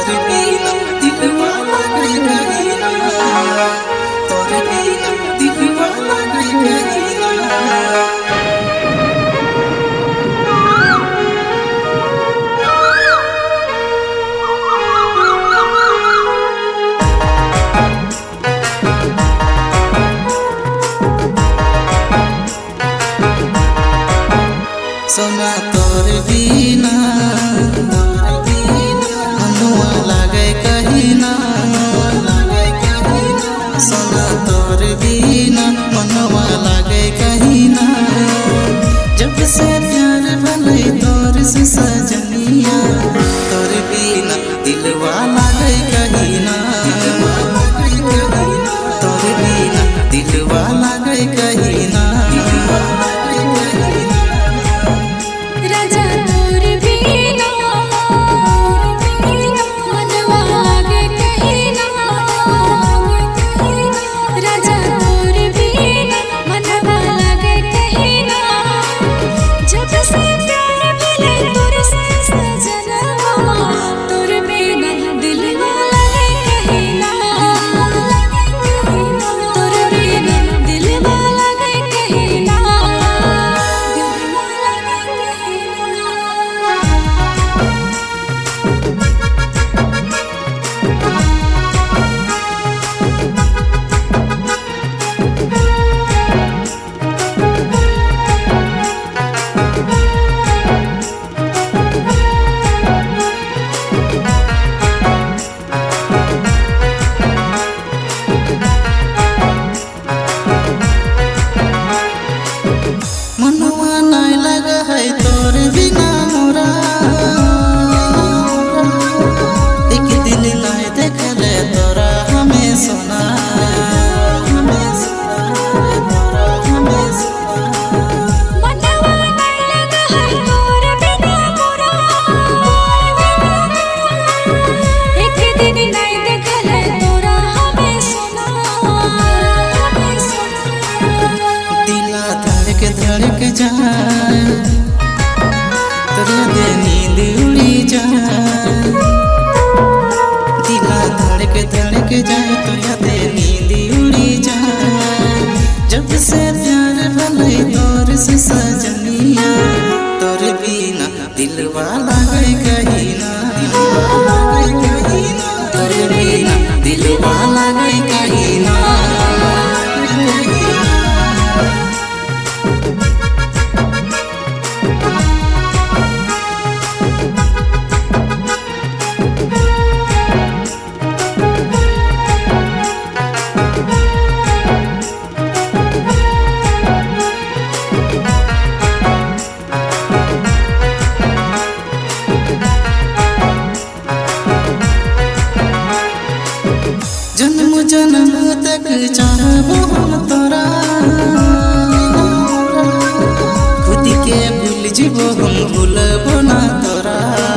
तोर बिना दिलवा लागे कहीं ना, तोर बिना दिलवा लागे कहीं ना। सोना तोर बिना मनुआ लागे कहीं ना, सोना तोर बिना मनुआ लागे कहीं ना। जब से प्यार भले तोर से सजनिया, तोर बिना दिलवा लागे कहीं ना, तोर बिना दिलवा लागे कहीं ना। धड़क जाए तेरे दे नींद उड़ी जाए, दिला धड़क जाए तो यादे नींद उड़ी जाए। जब से प्यार भले तोर से सजनिया, तोर बिना दिलवा लागे कहीं ना, तोर बिना दिलवा लागे कहीं ना। जन्म जन्म तक चाहबो हम तोरा, खुद के भूल जीवो हम भूलबो ना तोरा।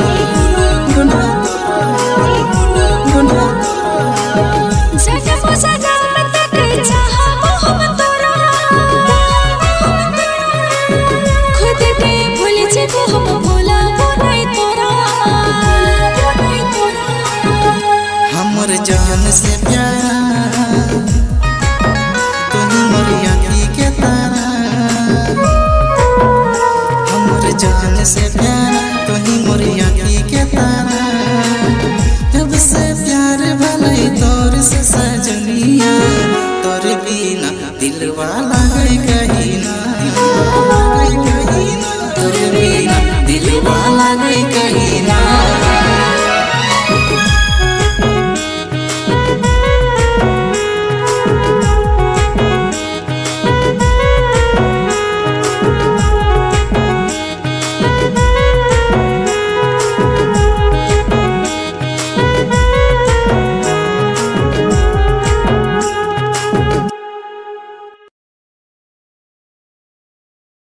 जन्म जन्म तक चाहबो हम तोरा, खुद के भूल जीवो हम भूलबो ना तोरा। हमर जान से प्यार